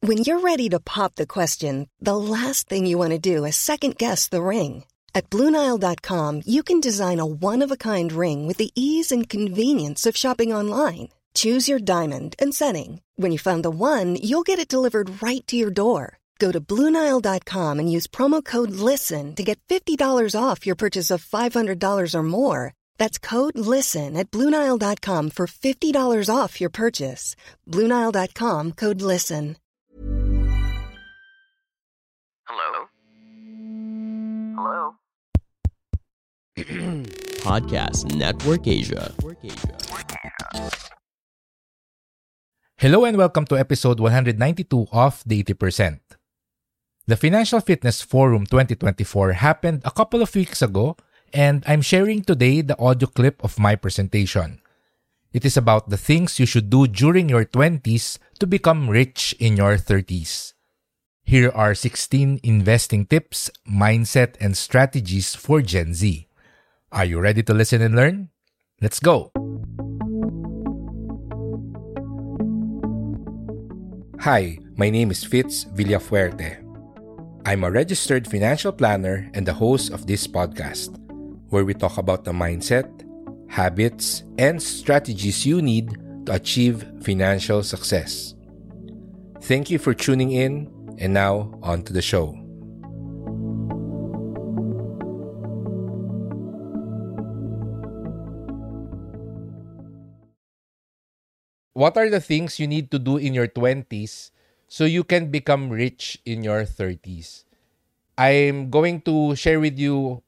When you're ready to pop the question, the last thing you want to do is second-guess the ring. At BlueNile.com, you can design a one-of-a-kind ring with the ease and convenience of shopping online. Choose your diamond and setting. When you find the one, you'll get it delivered right to your door. Go to BlueNile.com and use promo code LISTEN to get $50 off your purchase of $500 or more. That's code LISTEN at BlueNile.com for $50 off your purchase. BlueNile.com, code LISTEN. Hello? Hello? Podcast Network Asia. Hello and welcome to episode 192 of The 80%. The Financial Fitness Forum 2024 happened a couple of weeks ago, and I'm sharing today the audio clip of my presentation. It is about the things you should do during your 20s to become rich in your 30s. Here are 16 investing tips, mindset, and strategies for Gen Z. Are you ready to listen and learn? Let's go! Hi, my name is Fitz Villafuerte. I'm a registered financial planner and the host of this podcast, where we talk about the mindset, habits, and strategies you need to achieve financial success. Thank you for tuning in, and now on to the show. What are the things you need to do in your 20s so you can become rich in your 30s? I'm going to share with you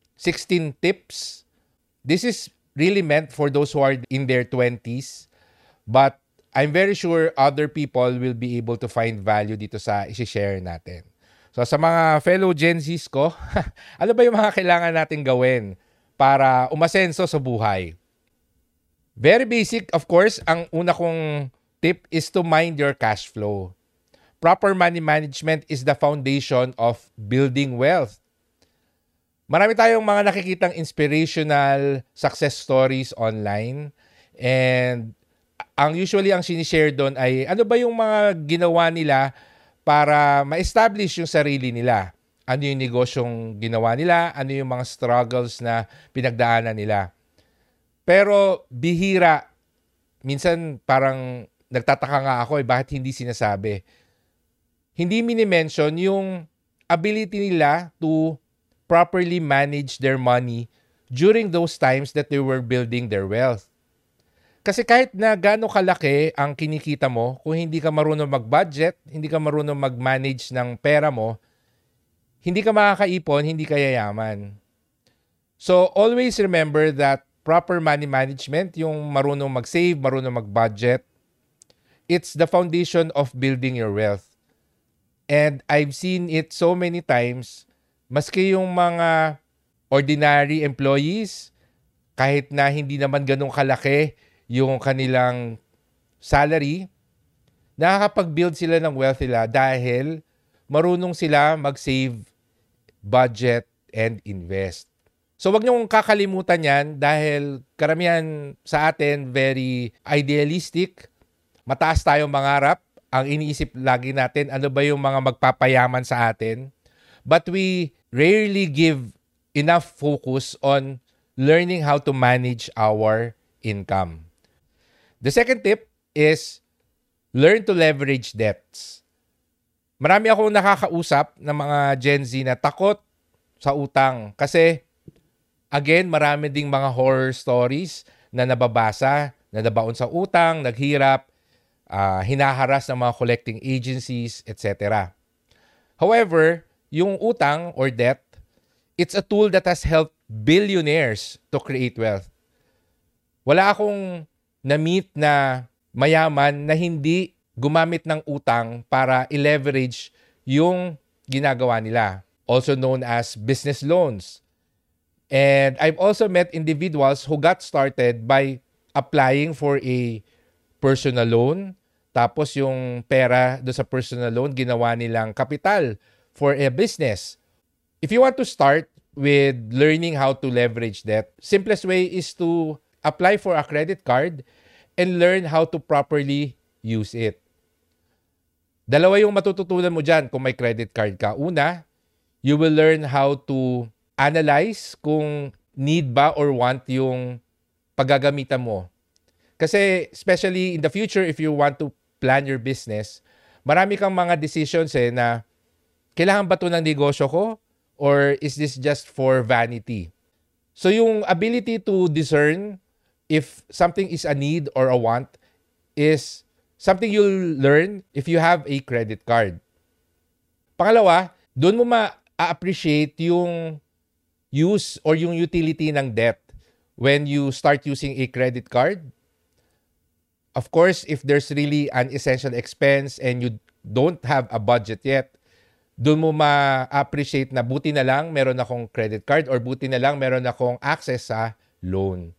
16 tips. This is really meant for those who are in their 20s, but I'm very sure other people will be able to find value dito sa isi-share natin. So sa mga fellow Gen Zs ko, ano ba yung mga kailangan natin gawin para umasenso sa buhay? Very basic, of course, ang una kong tip is to mind your cash flow. Proper money management is the foundation of building wealth. Marami tayong mga nakikitang inspirational success stories online, and usually ang sinishare doon ay ano ba yung mga ginawa nila para ma-establish yung sarili nila. Ano yung negosyong ginawa nila, ano yung mga struggles na pinagdaanan nila. Pero bihira, minsan parang nagtataka nga ako bakit hindi sinasabi. Hindi mini-mention yung ability nila to properly manage their money during those times that they were building their wealth. Kasi kahit na gaano kalaki ang kinikita mo, kung hindi ka marunong mag-budget, hindi ka marunong mag-manage ng pera mo, hindi ka makakaipon, hindi ka yayaman. So always remember that proper money management, yung marunong mag-save, marunong mag-budget, it's the foundation of building your wealth. And I've seen it so many times, maski yung mga ordinary employees, kahit na hindi naman ganun kalaki yung kanilang salary, nakakapag-build sila ng wealth nila dahil marunong sila mag-save, budget, and invest. So wag niyong kakalimutan yan dahil karamihan sa atin very idealistic, mataas tayong mangarap, ang iniisip lagi natin ano ba yung mga magpapayaman sa atin. But we rarely give enough focus on learning how to manage our income. The second tip is learn to leverage debts. Marami akong nakakausap ng mga Gen Z na takot sa utang kasi again, marami ding mga horror stories na nababasa, na nabaon sa utang, naghirap, hinaharas ng mga collecting agencies, etc. However, yung utang or debt, it's a tool that has helped billionaires to create wealth. Wala akong na-meet na mayaman na hindi gumamit ng utang para i-leverage yung ginagawa nila, also known as business loans. And I've also met individuals who got started by applying for a personal loan, tapos yung pera do sa personal loan, ginawa nilang kapital for a business. If you want to start with learning how to leverage debt, simplest way is to apply for a credit card and learn how to properly use it. Dalawa yung matututunan mo dyan kung may credit card ka. Una, you will learn how to analyze kung need ba or want yung paggagamitan mo. Kasi especially in the future, if you want to plan your business, marami kang mga decisions na kailangan ba ito ng negosyo ko or is this just for vanity? So yung ability to discern if something is a need or a want is something you'll learn if you have a credit card. Pangalawa, doon mo ma-appreciate yung use or yung utility ng debt when you start using a credit card. Of course, if there's really an essential expense and you don't have a budget yet, doon mo ma-appreciate na buti na lang meron akong credit card or buti na lang meron akong access sa loan.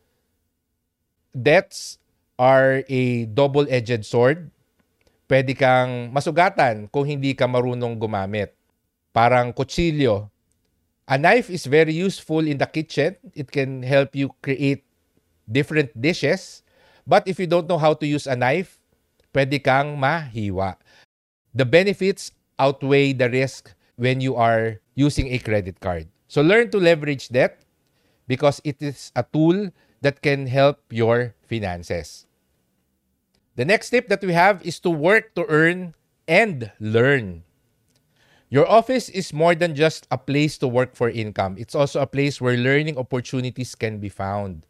Debts are a double-edged sword. Pwede kang masugatan kung hindi ka marunong gumamit. Parang kutsilyo. A knife is very useful in the kitchen. It can help you create different dishes. But if you don't know how to use a knife, pwede kang mahiwa. The benefits outweigh the risk when you are using a credit card. So learn to leverage debt because it is a tool that can help your finances. The next tip that we have is to work to earn and learn. Your office is more than just a place to work for income. It's also a place where learning opportunities can be found.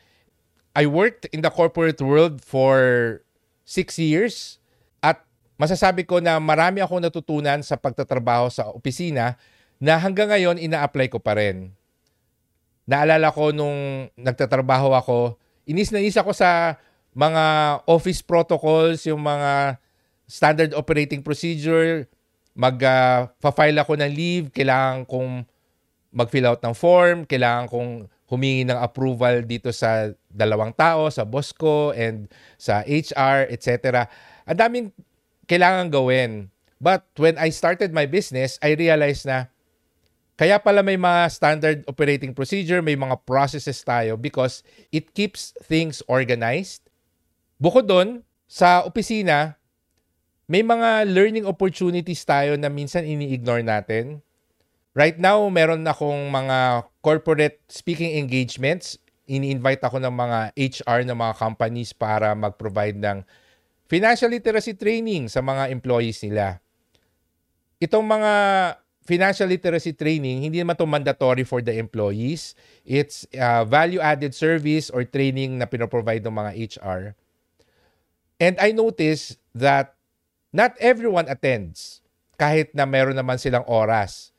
I worked in the corporate world for 6 years at masasabi ko na marami akong natutunan sa pagtatrabaho sa opisina na hanggang ngayon ina-apply ko pa rin. Naalala ko nung nagtatrabaho ako, inis ako sa mga office protocols, yung mga standard operating procedure, mag-file ako ng leave, kailangan kong mag-fill out ng form, kailangan kong humingi ng approval dito sa dalawang tao, sa boss ko and sa HR, etc. Ang daming kailangan gawin. But when I started my business, I realized na kaya pala may mga standard operating procedure, may mga processes tayo because it keeps things organized. Bukod doon, sa opisina, may mga learning opportunities tayo na minsan ini-ignore natin. Right now, meron akong mga corporate speaking engagements. Ini-invite ako ng mga HR ng mga companies para mag-provide ng financial literacy training sa mga employees nila. Itong mga financial literacy training, hindi naman ito mandatory for the employees. It's value-added service or training na pinoprovide ng mga HR. And I noticed that not everyone attends kahit na meron naman silang oras.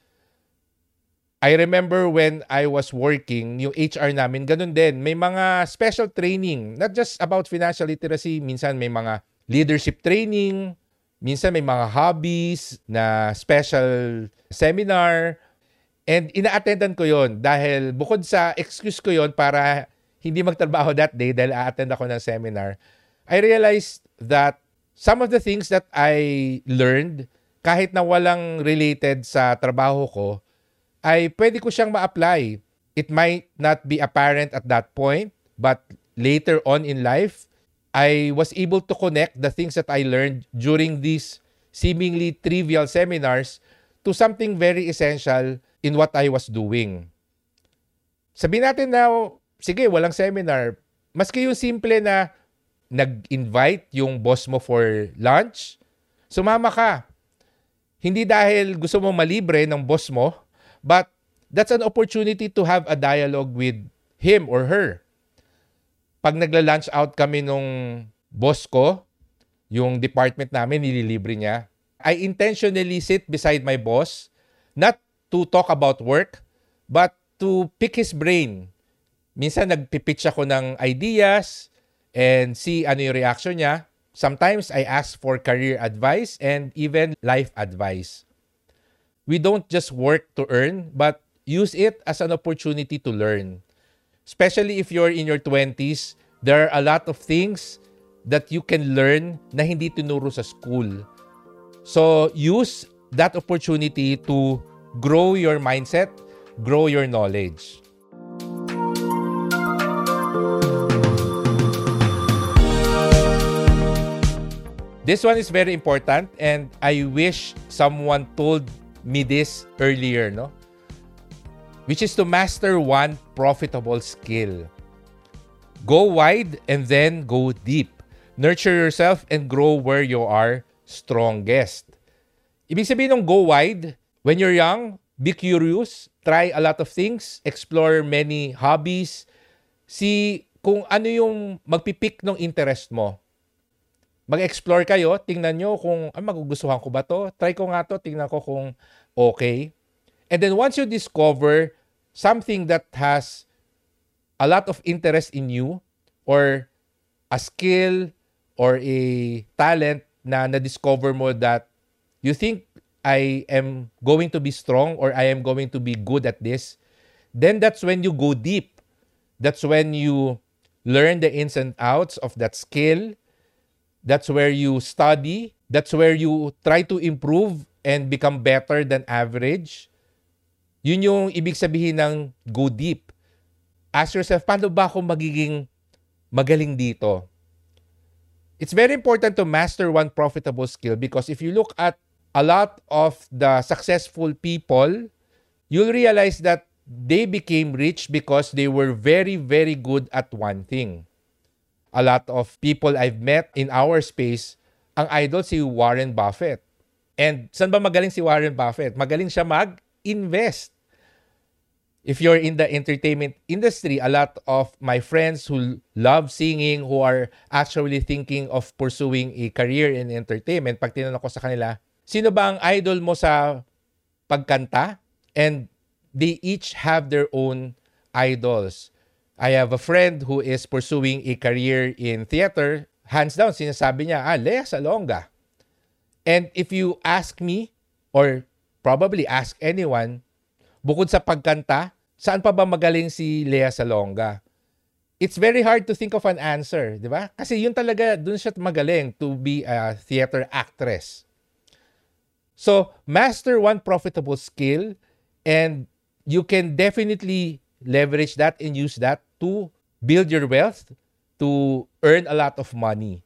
I remember when I was working, yung HR namin, ganun din. May mga special training, not just about financial literacy. Minsan may mga leadership training, minsan may mga hobbies na special seminar. And ina-attendan ko yon dahil bukod sa excuse ko yon para hindi magtrabaho that day dahil a-attend ako ng seminar, I realized that some of the things that I learned, kahit na walang related sa trabaho ko, ay pwede ko siyang ma-apply. It might not be apparent at that point, but later on in life, I was able to connect the things that I learned during these seemingly trivial seminars to something very essential in what I was doing. Sabihin natin na, sige, walang seminar. Maski yung simple na nag-invite yung boss mo for lunch, sumama ka. Hindi dahil gusto mo malibre ng boss mo, but that's an opportunity to have a dialogue with him or her. Pag nagla-lunch out kami nung boss ko, yung department namin, nililibre niya, I intentionally sit beside my boss, not to talk about work, but to pick his brain. Minsan nagpipitch ako ng ideas, and see ano yung reaction niya. Sometimes I ask for career advice and even life advice. We don't just work to earn, but use it as an opportunity to learn. Especially if you're in your 20s, there are a lot of things that you can learn na hindi tinuro sa school. So use that opportunity to grow your mindset, grow your knowledge. This one is very important and I wish someone told me this earlier, no? Which is to master one profitable skill. Go wide and then go deep. Nurture yourself and grow where you are strongest. Ibig sabihin ng go wide, when you're young, be curious, try a lot of things, explore many hobbies, see kung ano yung magpipick ng interest mo. Mag-explore kayo, tingnan nyo kung magugustuhan ko ba to? Try ko nga to, tingnan ko kung okay. And then once you discover something that has a lot of interest in you or a skill or a talent na na-discover mo that you think I am going to be strong or I am going to be good at this, then that's when you go deep. That's when you learn the ins and outs of that skill. That's where you study. That's where you try to improve and become better than average. Yun yung ibig sabihin ng go deep. Ask yourself, paano ba ako magiging magaling dito? It's very important to master one profitable skill because if you look at a lot of the successful people, you'll realize that they became rich because they were very, very good at one thing. A lot of people I've met in our space, ang idol si Warren Buffett. And saan ba magaling si Warren Buffett? Magaling siya mag-invest. If you're in the entertainment industry, a lot of my friends who love singing, who are actually thinking of pursuing a career in entertainment, pag tinanong ko sa kanila, sino ba ang idol mo sa pagkanta? And they each have their own idols. I have a friend who is pursuing a career in theater. Hands down, sinasabi niya, Lea Salonga. And if you ask me, or probably ask anyone, bukod sa pagkanta, saan pa ba magaling si Lea Salonga? It's very hard to think of an answer, di ba? Kasi yun talaga, dun siya magaling to be a theater actress. So, master one profitable skill and you can definitely leverage that and use that to build your wealth, to earn a lot of money.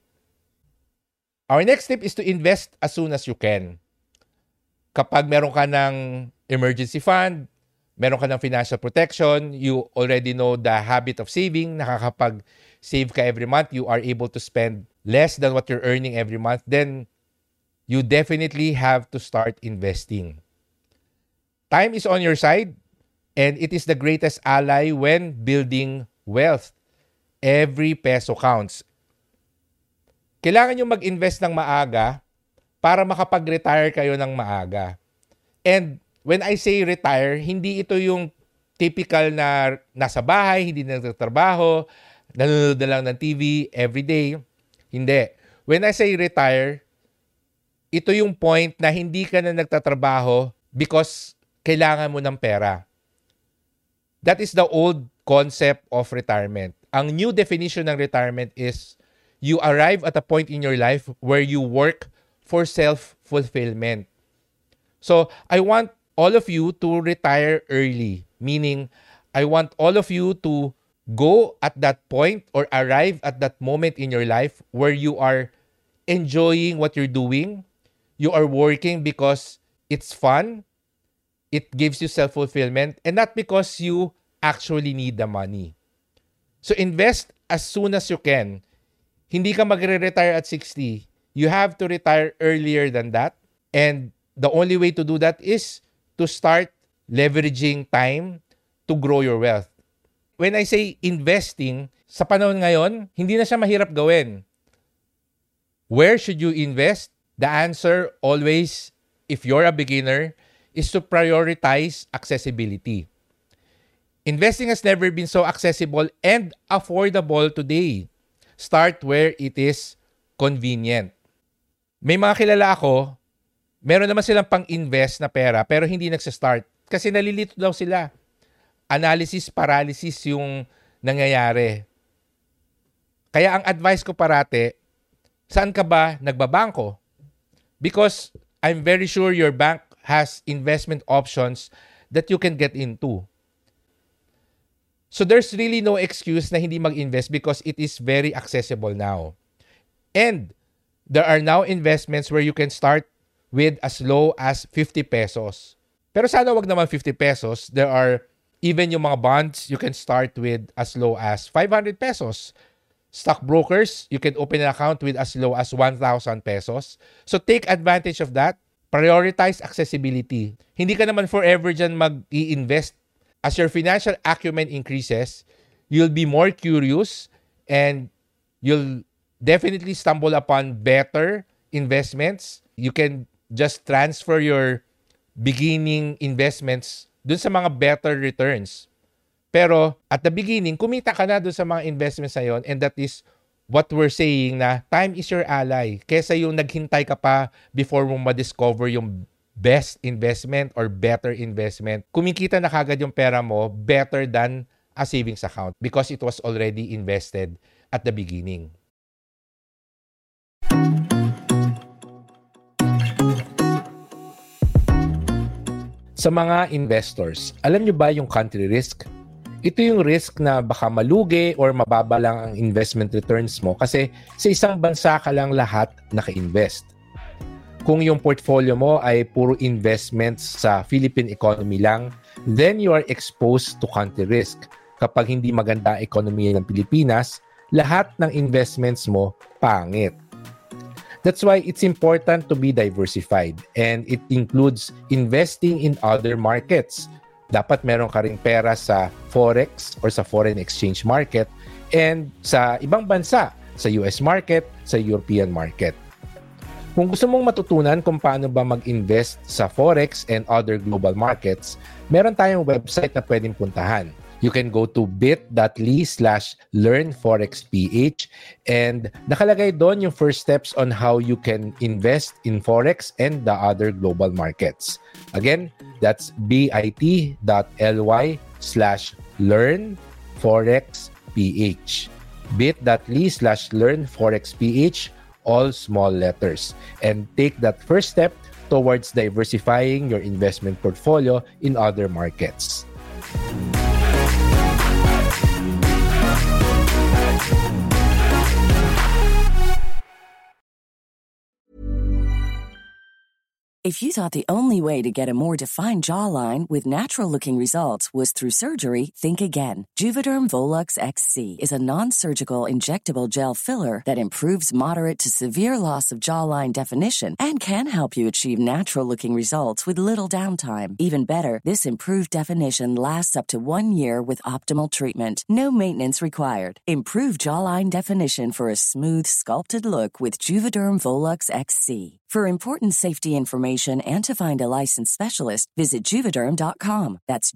Our next tip is to invest as soon as you can. Kapag meron ka ng emergency fund, meron ka ng financial protection, you already know the habit of saving, nakakapag-save ka every month, you are able to spend less than what you're earning every month, then you definitely have to start investing. Time is on your side, and it is the greatest ally when building wealth. Every peso counts. Kailangan nyo mag-invest ng maaga para makapag-retire kayo ng maaga. And when I say retire, hindi ito yung typical na nasa bahay, hindi na nagtatrabaho, nanonood na lang ng TV every day. Hindi. When I say retire, ito yung point na hindi ka na nagtatrabaho because kailangan mo ng pera. That is the old concept of retirement. Ang new definition ng retirement is you arrive at a point in your life where you work for self-fulfillment. So, I want all of you to retire early. Meaning, I want all of you to go at that point or arrive at that moment in your life where you are enjoying what you're doing. You are working because it's fun. It gives you self-fulfillment and not because you actually need the money. So invest as soon as you can. Hindi ka magre-retire at 60. You have to retire earlier than that. And the only way to do that is to start leveraging time to grow your wealth. When I say investing, sa panahon ngayon, hindi na siya mahirap gawin. Where should you invest? The answer always, if you're a beginner, is to prioritize accessibility. Investing has never been so accessible and affordable today. Start where it is convenient. May mga kilala ako, meron naman silang pang-invest na pera pero hindi nagsa-start kasi nalilito daw sila. Analysis paralysis yung nangyayari. Kaya ang advice ko parate, saan ka ba nagbabangko? Because I'm very sure your bank has investment options that you can get into. So there's really no excuse na hindi mag-invest because it is very accessible now. And there are now investments where you can start with as low as 50 pesos. Pero sana wag naman 50 pesos. There are even yung mga bonds, you can start with as low as 500 pesos. Stockbrokers, you can open an account with as low as 1,000 pesos. So take advantage of that. Prioritize accessibility. Hindi ka naman forever dyan mag-i-invest. As your financial acumen increases, you'll be more curious and you'll definitely stumble upon better investments. You can just transfer your beginning investments dun sa mga better returns. Pero at the beginning, kumita ka na dun sa mga investments na yun, and that is what we're saying na time is your ally. Kesa yung naghintay ka pa before mo ma-discover yung best investment or better investment, kumikita na kagad yung pera mo better than a savings account because it was already invested at the beginning. Sa mga investors, alam nyo ba yung country risk? Ito yung risk na baka malugi or mababa lang ang investment returns mo kasi sa isang bansa ka lang lahat naka-invest. Kung yung portfolio mo ay puro investments sa Philippine economy lang, then you are exposed to country risk. Kapag hindi maganda ang ekonomiya ng Pilipinas, lahat ng investments mo pangit. That's why it's important to be diversified, and it includes investing in other markets. Dapat meron ka ring pera sa forex or sa foreign exchange market and sa ibang bansa, sa US market, sa European market. Kung gusto mong matutunan kung paano ba mag-invest sa forex and other global markets, meron tayong website na pwedeng puntahan. You can go to bit.ly/learnforexph and nakalagay doon yung first steps on how you can invest in forex and the other global markets. Again, that's bit.ly/learnforexph. bit.ly/learnforexph, all small letters. And take that first step towards diversifying your investment portfolio in other markets. If you thought the only way to get a more defined jawline with natural-looking results was through surgery, think again. Juvederm Volux XC is a non-surgical injectable gel filler that improves moderate to severe loss of jawline definition and can help you achieve natural-looking results with little downtime. Even better, this improved definition lasts up to 1 year with optimal treatment. No maintenance required. Improve jawline definition for a smooth, sculpted look with Juvederm Volux XC. For important safety information and to find a licensed specialist, visit Juvederm.com. That's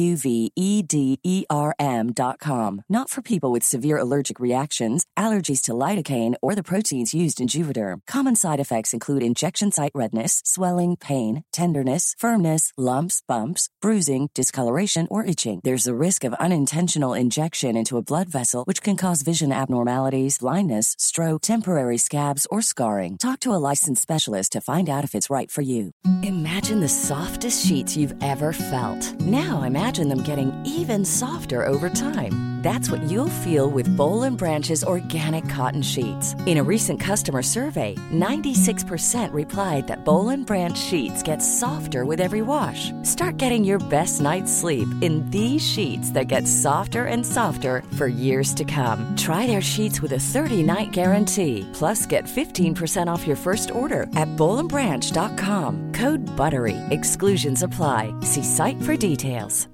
JUVEDERM.com. Not for people with severe allergic reactions, allergies to lidocaine, or the proteins used in Juvederm. Common side effects include injection site redness, swelling, pain, tenderness, firmness, lumps, bumps, bruising, discoloration, or itching. There's a risk of unintentional injection into a blood vessel, which can cause vision abnormalities, blindness, stroke, temporary scabs, or scarring. Talk to a licensed specialist to find out if it's right for you. Imagine the softest sheets you've ever felt. Now imagine them getting even softer over time. That's what you'll feel with Boll & Branch's organic cotton sheets. In a recent customer survey, 96% replied that Boll & Branch sheets get softer with every wash. Start getting your best night's sleep in these sheets that get softer and softer for years to come. Try their sheets with a 30-night guarantee. Plus, get 15% off your first order at BollandBranch.com. Code BUTTERY. Exclusions apply. See site for details.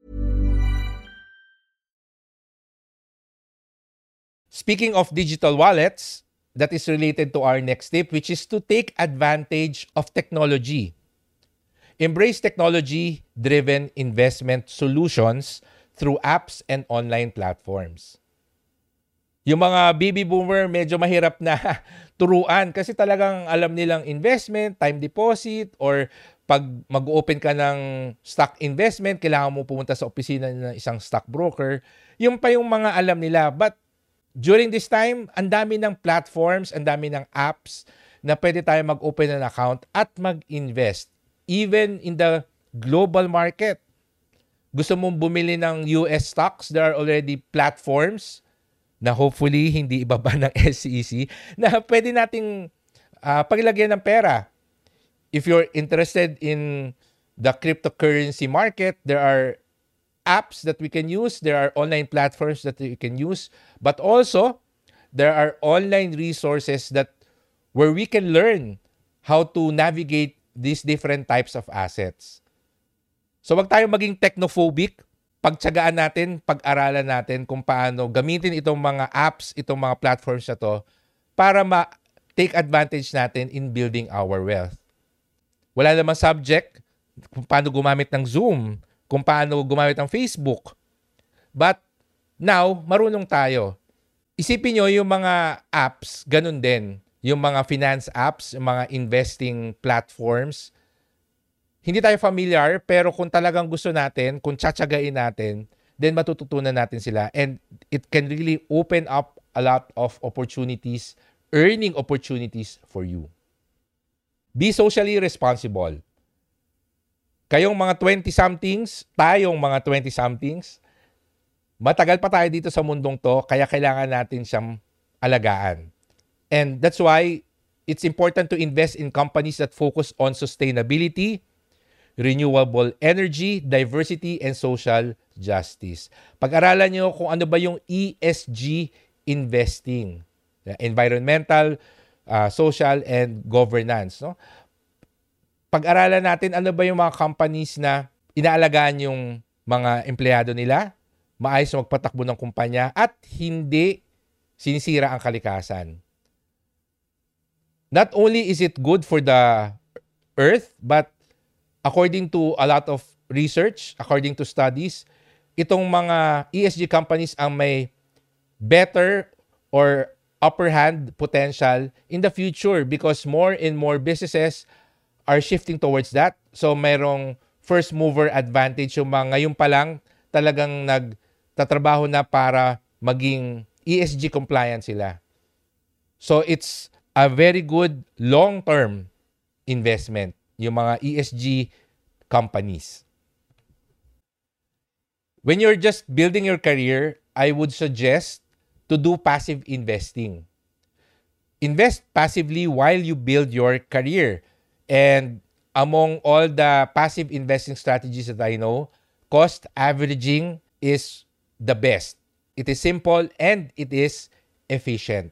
Speaking of digital wallets, that is related to our next tip, which is to take advantage of technology. Embrace technology-driven investment solutions through apps and online platforms. Yung mga baby boomer medyo mahirap na turuan kasi talagang alam nilang investment, time deposit, or pag mag-open ka ng stock investment, kailangan mo pumunta sa opisina ng isang stockbroker. Yung pa yung mga alam nila. But during this time, ang dami ng platforms, ang dami ng apps na pwede tayo mag-open ng account at mag-invest. Even in the global market. Gusto mong bumili ng US stocks, there are already platforms na hopefully hindi ibaba ng SEC na pwede nating paglagyan ng pera. If you're interested in the cryptocurrency market, there are apps that we can use. There are online platforms that we can use. But also, there are online resources where we can learn how to navigate these different types of assets. So wag tayo maging technophobic. Pagtiyagaan natin, pag-aralan natin kung paano gamitin itong mga apps, itong mga platforms na to para ma-take advantage natin in building our wealth. Wala namang subject kung paano gumamit ng Zoom, kung paano gumamit ng Facebook. But now, marunong tayo. Isipin nyo yung mga apps, ganun din. Yung mga finance apps, yung mga investing platforms. Hindi tayo familiar, pero kung talagang gusto natin, kung tsatsagain natin, then matututunan natin sila. And it can really open up a lot of opportunities, earning opportunities for you. Be socially responsible. Kayong mga 20-somethings, tayong mga 20-somethings, matagal pa tayo dito sa mundong to, kaya kailangan natin siyang alagaan. And that's why it's important to invest in companies that focus on sustainability, renewable energy, diversity, and social justice. Pag-aralan nyo kung ano ba yung ESG investing. Environmental, social, and governance. No? Pag-aralan natin ano ba yung mga companies na inaalagaan yung mga empleyado nila, maayos magpatakbo ng kumpanya, at hindi sinisira ang kalikasan. Not only is it good for the earth, but according to a lot of research, according to studies, itong mga ESG companies ang may better or upper hand potential in the future because more and more businesses are shifting towards that. So mayroong first mover advantage yung mga ngayon pa lang talagang nagtatrabaho na para maging ESG compliant sila. So it's a very good long-term investment, yung mga ESG companies. When you're just building your career, I would suggest to do passive investing. Invest passively while you build your career. And among all the passive investing strategies that I know, cost averaging is the best. It is simple and it is efficient.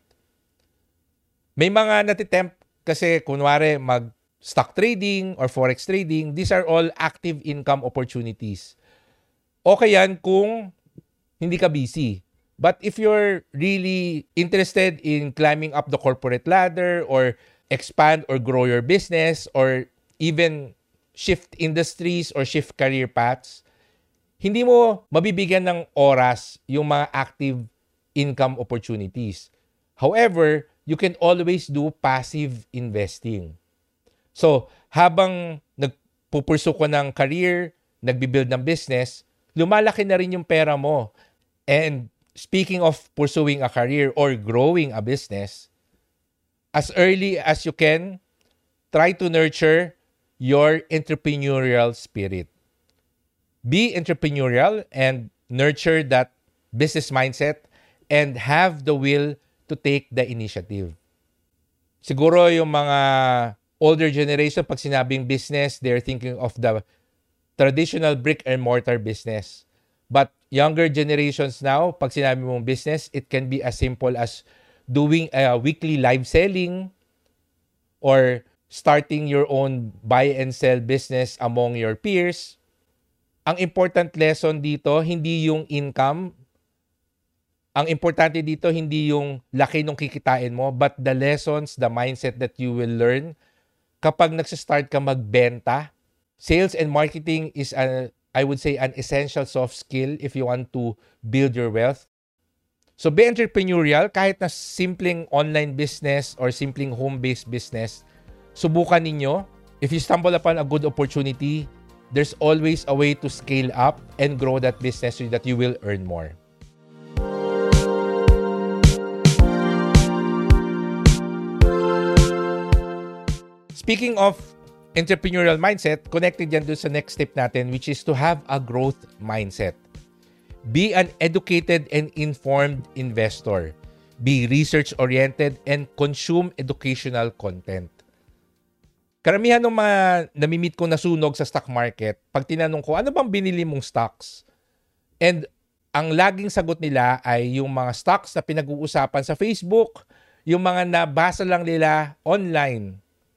May mga natitempt kasi kunwari stock trading or forex trading, these are all active income opportunities. Okay yan kung hindi ka busy. But if you're really interested in climbing up the corporate ladder or expand or grow your business or even shift industries or shift career paths, hindi mo mabibigyan ng oras yung mga active income opportunities. However, you can always do passive investing. So, habang nagpupursu ko ng career, nagbibuild ng business, lumalaki na rin yung pera mo. And speaking of pursuing a career or growing a business, as early as you can, try to nurture your entrepreneurial spirit. Be entrepreneurial and nurture that business mindset and have the will to take the initiative. Siguro yung mga older generation, pag sinabing business, they're thinking of the traditional brick and mortar business. But younger generations now, pag sinabi mong business, it can be as simple as doing a weekly live selling or starting your own buy and sell business among your peers. Ang important lesson dito, hindi yung income. Ang importante dito, hindi yung laki nung kikitain mo, but the lessons, the mindset that you will learn kapag nagsastart ka magbenta. Sales and marketing is, I would say, an essential soft skill if you want to build your wealth. So be entrepreneurial, kahit na simpleng online business or simpleng home-based business, subukan ninyo. If you stumble upon a good opportunity, there's always a way to scale up and grow that business so that you will earn more. Speaking of entrepreneurial mindset, connected yan dun sa next step natin, which is to have a growth mindset. Be an educated and informed investor. be research-oriented, and consume educational content. Karamihan ng mga namimit kong nasunog sa stock market, pag tinanong ko, ano bang binili mong stocks? And ang laging sagot nila ay yung mga stocks na pinag-uusapan sa Facebook, yung mga nabasa lang nila online.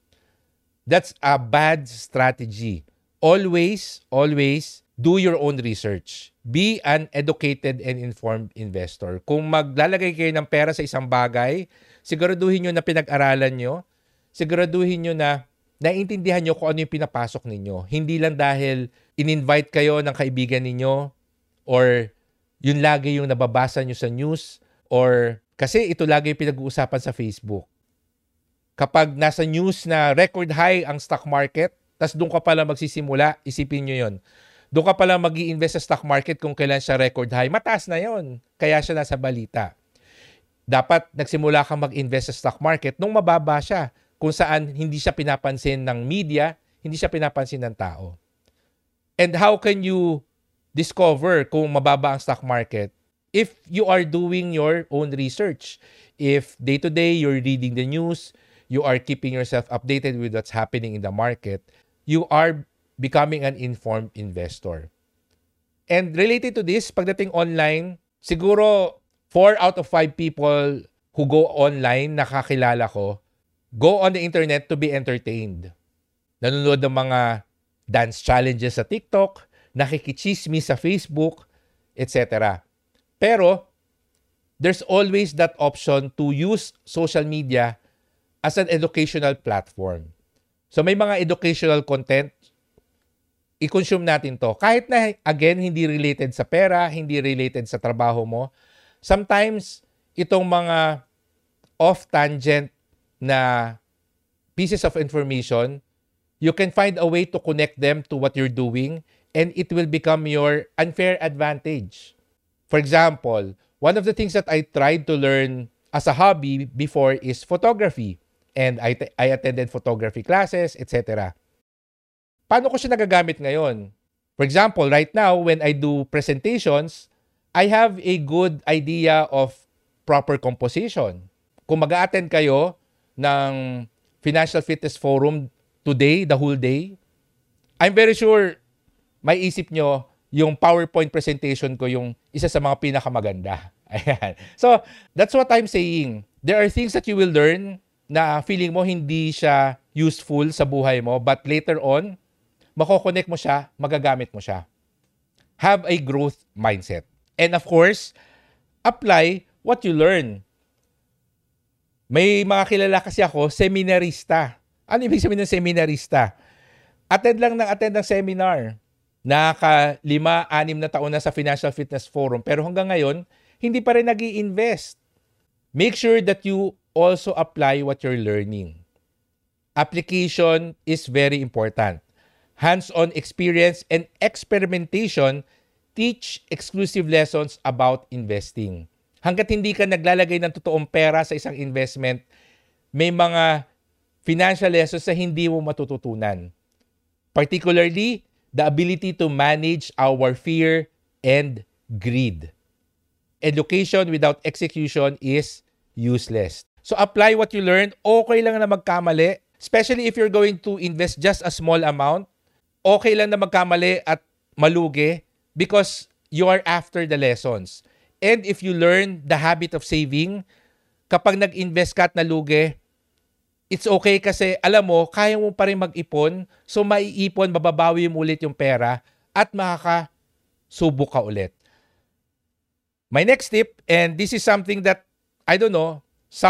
That's a bad strategy. Always do your own research. Be an educated and informed investor. Kung maglalagay kayo ng pera sa isang bagay, siguraduhin nyo na pinag-aralan nyo, siguraduhin nyo na naiintindihan nyo kung ano yung pinapasok ninyo. Hindi lang dahil in-invite kayo ng kaibigan ninyo or yun lagi yung nababasa nyo sa news or kasi ito lagi yung pinag-uusapan sa Facebook. Kapag nasa news na record high ang stock market, tas doon ka pala magsisimula, isipin nyo yun. Doon ka pala mag-i-invest sa stock market kung kailan siya record high. Mataas na yun. Kaya siya nasa balita. Dapat nagsimula kang mag-invest sa stock market nung mababa siya. Kung saan hindi siya pinapansin ng media, hindi siya pinapansin ng tao. And how can you discover kung mababa ang stock market? If you are doing your own research. If day-to-day you're reading the news, you are keeping yourself updated with what's happening in the market, you are becoming an informed investor. And related to this, pagdating online, siguro 4 out of 5 people who go online, nakakilala ko, go on the internet to be entertained. Nanonood ng mga dance challenges sa TikTok, nakikichismis sa Facebook, etc. Pero, there's always that option to use social media as an educational platform. So may mga educational content, i-consume natin to. Kahit na, again, hindi related sa pera, hindi related sa trabaho mo, sometimes, itong mga off-tangent na pieces of information, you can find a way to connect them to what you're doing and it will become your unfair advantage. For example, one of the things that I tried to learn as a hobby before is photography. And I attended photography classes, etc. Paano ko siya nagagamit ngayon? For example, right now, when I do presentations, I have a good idea of proper composition. Kung mag-a-attend kayo ng Financial Fitness Forum today, the whole day, I'm very sure may isip nyo yung PowerPoint presentation ko yung isa sa mga pinakamaganda. Ayan. So, that's what I'm saying. There are things that you will learn na feeling mo hindi siya useful sa buhay mo, but later on, mako-connect mo siya, magagamit mo siya. Have a growth mindset. And of course, apply what you learn. May mga kilala kasi ako, seminarista. Ano ibig sabihin ng seminarista? Attend ng seminar. Naka 5-6 na taon na sa Financial Fitness Forum. Pero hanggang ngayon, hindi pa rin nag-i-invest. Make sure that you also apply what you're learning. Application is very important. Hands-on experience and experimentation teach exclusive lessons about investing. Hanggat hindi ka naglalagay ng totoong pera sa isang investment, may mga financial lessons na hindi mo matututunan. Particularly, the ability to manage our fear and greed. Education without execution is useless. So apply what you learned. Okay lang na magkamali, especially if you're going to invest just a small amount. Okay lang na magkamali at malugi because you are after the lessons. And if you learn the habit of saving, kapag nag-invest ka at nalugi, it's okay kasi alam mo, kaya mo pa rin mag-ipon, so maiipon, mababawi mo ulit yung pera at makakasubok ka ulit. My next tip, and this is something that, I don't know,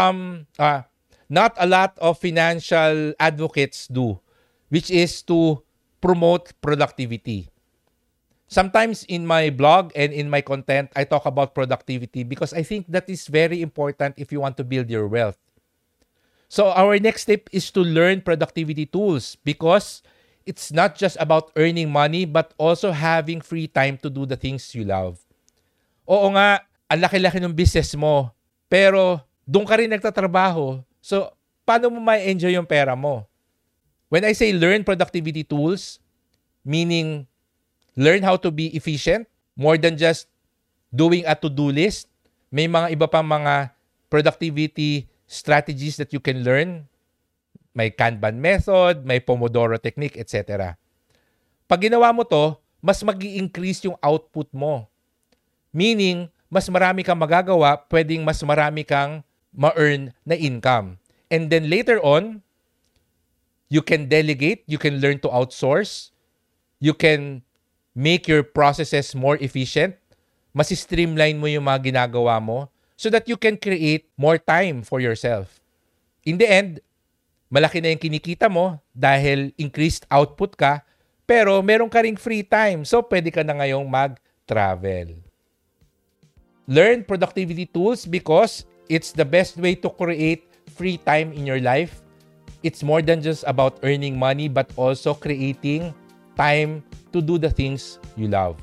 not a lot of financial advocates do, which is to promote productivity. Sometimes in my blog and in my content, I talk about productivity because I think that is very important if you want to build your wealth. So our next step is to learn productivity tools because it's not just about earning money but also having free time to do the things you love. Oo nga, ang laki-laki ng business mo, pero doon ka rin nagtatrabaho. So, paano mo ma-enjoy yung pera mo? When I say learn productivity tools, meaning learn how to be efficient more than just doing a to-do list, may mga iba pang mga productivity strategies that you can learn. May Kanban method, may Pomodoro technique, etc. Pag ginawa mo to, mas mag-i-increase yung output mo. Meaning, mas marami kang magagawa, pwedeng mas marami kang ma-earn na income. And then later on, you can delegate, you can learn to outsource, you can make your processes more efficient, mas streamline mo yung mga ginagawa mo so that you can create more time for yourself. In the end, malaki na yung kinikita mo dahil increased output ka, pero meron ka ring free time. So, pwede ka na ngayong mag-travel. Learn productivity tools because it's the best way to create free time in your life. It's more than just about earning money, but also creating time to do the things you love.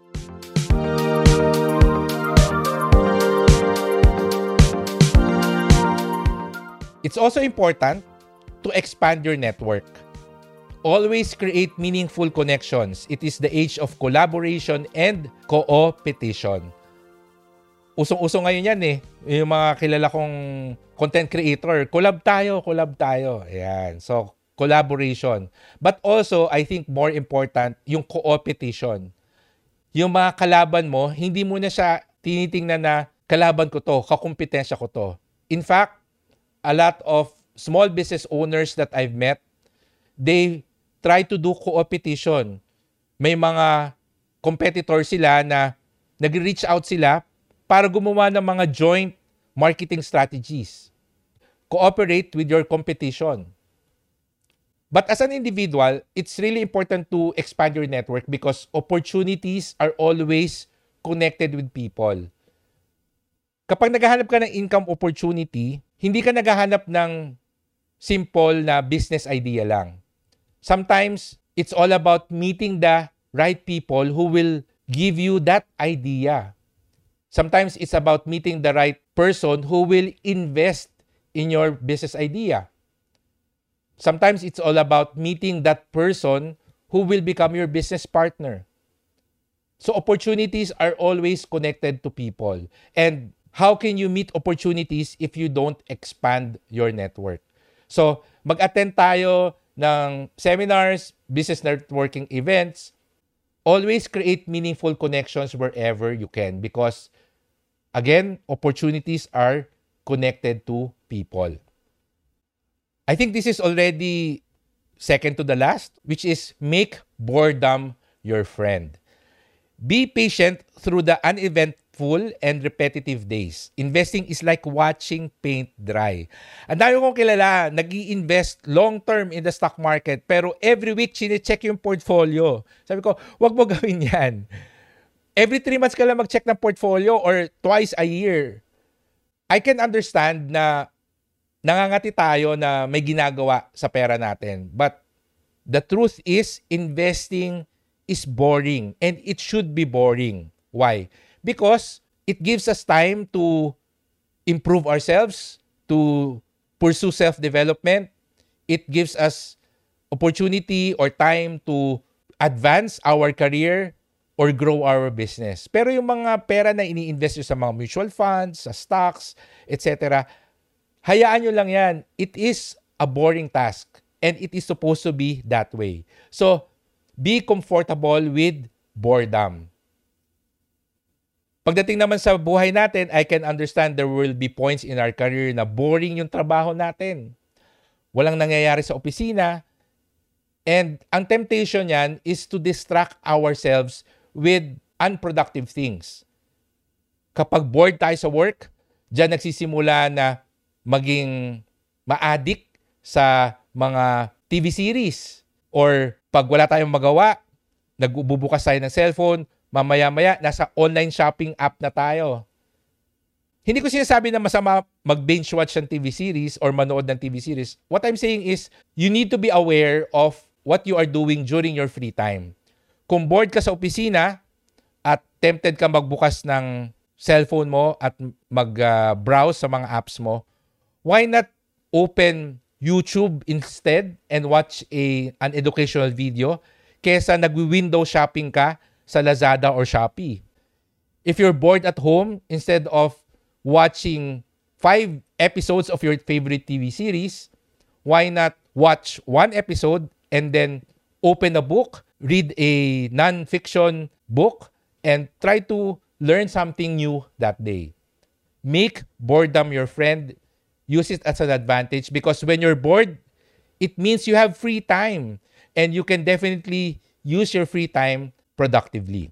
It's also important to expand your network. Always create meaningful connections. It is the age of collaboration and co-opetition. Usong-uso ngayon yan eh. Yung mga kilala kong content creator, collab tayo. Ayan. So, collaboration. But also, I think more important, yung co-opetition. Yung mga kalaban mo, hindi mo na siya tinitingnan na kalaban ko to, kakumpetensya ko to. In fact, a lot of small business owners that I've met, they try to do co-opetition. May mga competitors sila na nag-reach out sila para gumawa ng mga joint marketing strategies. Cooperate with your competition. But as an individual, it's really important to expand your network because opportunities are always connected with people. Kapag naghahanap ka ng income opportunity, hindi ka naghahanap ng simple na business idea lang. Sometimes, it's all about meeting the right people who will give you that idea. Sometimes, it's about meeting the right person who will invest in your business idea. Sometimes, it's all about meeting that person who will become your business partner. So, opportunities are always connected to people. And how can you meet opportunities if you don't expand your network? So, mag-attend tayo ng seminars, business networking events. Always create meaningful connections wherever you can because, again, opportunities are connected to people. I think this is already second to the last, which is make boredom your friend. Be patient through the uneventful and repetitive days. Investing is like watching paint dry. Ang dami kong kilala, nag-i-invest long-term in the stock market, pero every week, chine-check yung portfolio. Sabi ko, wag mo gawin yan. Every 3 months ka lang mag-check ng portfolio or twice a year. I can understand na nangangati tayo na may ginagawa sa pera natin. But the truth is, investing is boring and it should be boring. Why? Because it gives us time to improve ourselves, to pursue self-development. It gives us opportunity or time to advance our career or grow our business. Pero yung mga pera na ini-invest nyo sa mga mutual funds, sa stocks, etc., hayaan nyo lang yan. It is a boring task and it is supposed to be that way. So, be comfortable with boredom. Pagdating naman sa buhay natin, I can understand there will be points in our career na boring yung trabaho natin. Walang nangyayari sa opisina. And ang temptation yan is to distract ourselves with unproductive things. Kapag bored tayo sa work, dyan nagsisimula na maging ma-addict sa mga TV series. Or pag wala tayong magawa, nagbubukas tayo ng cellphone, mamaya-maya, nasa online shopping app na tayo. Hindi ko sinasabi na masama mag-binge watch ng TV series or manood ng TV series. What I'm saying is, you need to be aware of what you are doing during your free time. Kung bored ka sa opisina at tempted ka magbukas ng cellphone mo at mag-browse sa mga apps mo, why not open YouTube instead and watch an educational video kesa nagwi-window shopping ka sa Lazada or Shopee. If you're bored at home, instead of watching 5 episodes of your favorite TV series, why not watch 1 episode and then open a book, read a non-fiction book, and try to learn something new that day. Make boredom your friend. Use it as an advantage because when you're bored, it means you have free time and you can definitely use your free time productively.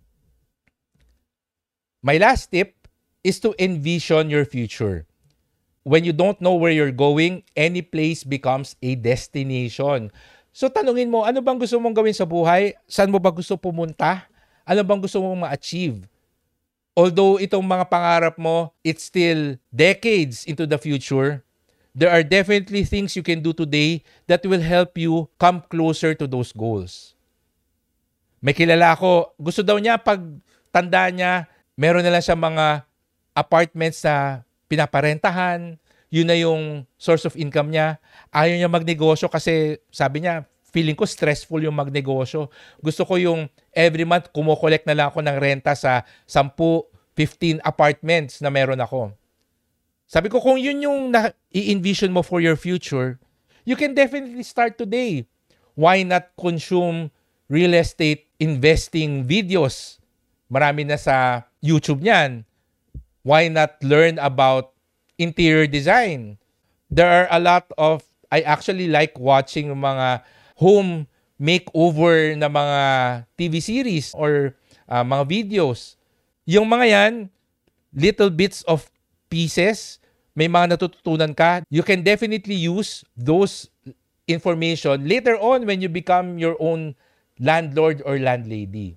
My last tip is to envision your future. When you don't know where you're going, any place becomes a destination. So tanungin mo, ano bang gusto mong gawin sa buhay? Saan mo ba gusto pumunta? Ano bang gusto mong ma-achieve? Although itong mga pangarap mo, it's still decades into the future, there are definitely things you can do today that will help you come closer to those goals. May kilala ako, gusto daw niya pag tanda niya, meron na lang siya mga apartments na pinaparentahan, yun na yung source of income niya. Ayaw niya magnegosyo kasi sabi niya, feeling ko stressful yung magnegosyo. Gusto ko yung every month kumokolekt na lang ako ng renta sa 10, 15 apartments na meron ako. Sabi ko, kung yun yung i-envision mo for your future, you can definitely start today. Why not consume real estate investing videos? Marami na sa YouTube niyan. Why not learn about interior design? There are a lot of, I actually like watching mga home makeover na mga TV series or mga videos. Yung mga yan, little bits of pieces, may mga natututunan ka. You can definitely use those information later on when you become your own landlord or landlady.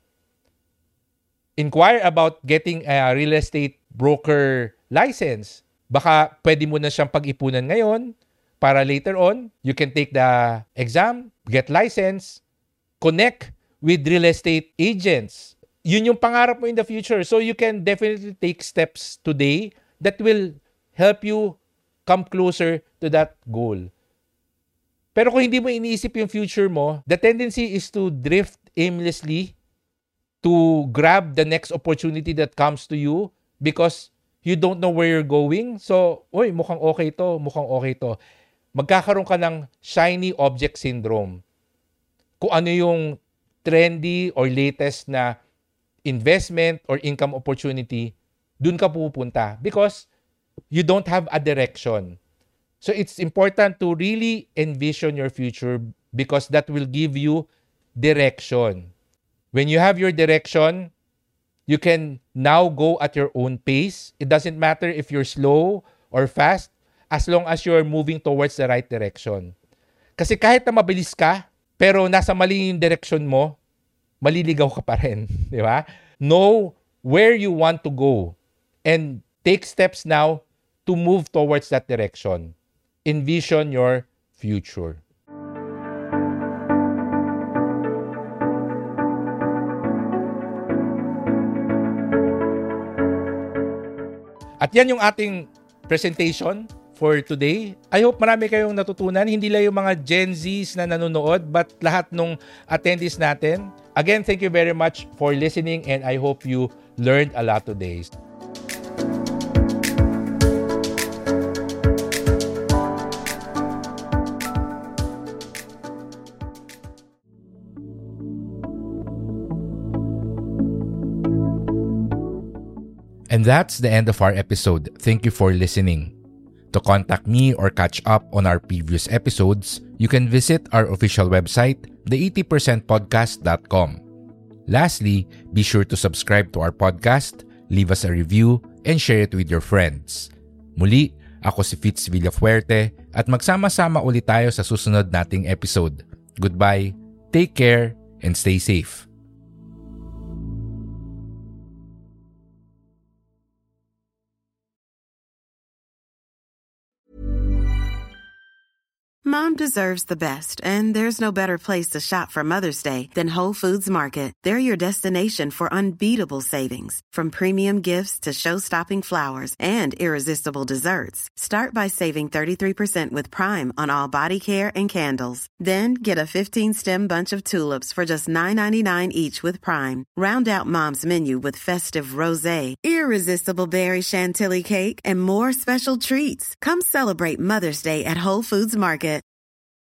Inquire about getting a real estate broker license. Baka pwede mo na siyang pag-ipunan ngayon para later on, you can take the exam, get license, connect with real estate agents. Yun yung pangarap mo in the future. So you can definitely take steps today that will help you come closer to that goal. Pero kung hindi mo iniisip yung future mo, the tendency is to drift aimlessly to grab the next opportunity that comes to you because you don't know where you're going. So, mukhang okay to. Magkakaroon ka ng shiny object syndrome. Kung ano yung trendy or latest na investment or income opportunity, dun ka pupunta because you don't have a direction. So it's important to really envision your future because that will give you direction. When you have your direction, you can now go at your own pace. It doesn't matter if you're slow or fast as long as you're moving towards the right direction. Kasi kahit na mabilis ka, pero nasa mali yung direction mo, maliligaw ka pa rin. Di ba? Know where you want to go and take steps now to move towards that direction. Envision your future. At yan yung ating presentation for today. I hope marami kayong natutunan. Hindi lang yung mga Gen Zs na nanonood, but lahat ng attendees natin. Again, thank you very much for listening and I hope you learned a lot today. And that's the end of our episode. Thank you for listening. To contact me or catch up on our previous episodes, you can visit our official website, the80percentpodcast.com. Lastly, be sure to subscribe to our podcast, leave us a review, and share it with your friends. Muli, ako si Fitz Villafuerte at magsama-sama ulit tayo sa susunod nating episode. Goodbye, take care, and stay safe. Mom Mom deserves the best, and there's no better place to shop for Mother's Day than Whole Foods Market. They're your destination for unbeatable savings, from premium gifts to show-stopping flowers and irresistible desserts. Start by saving 33% with Prime on all body care and candles. Then get a 15-stem bunch of tulips for just $9.99 each with Prime. Round out Mom's menu with festive rosé, irresistible berry chantilly cake, and more special treats. Come celebrate Mother's Day at Whole Foods Market.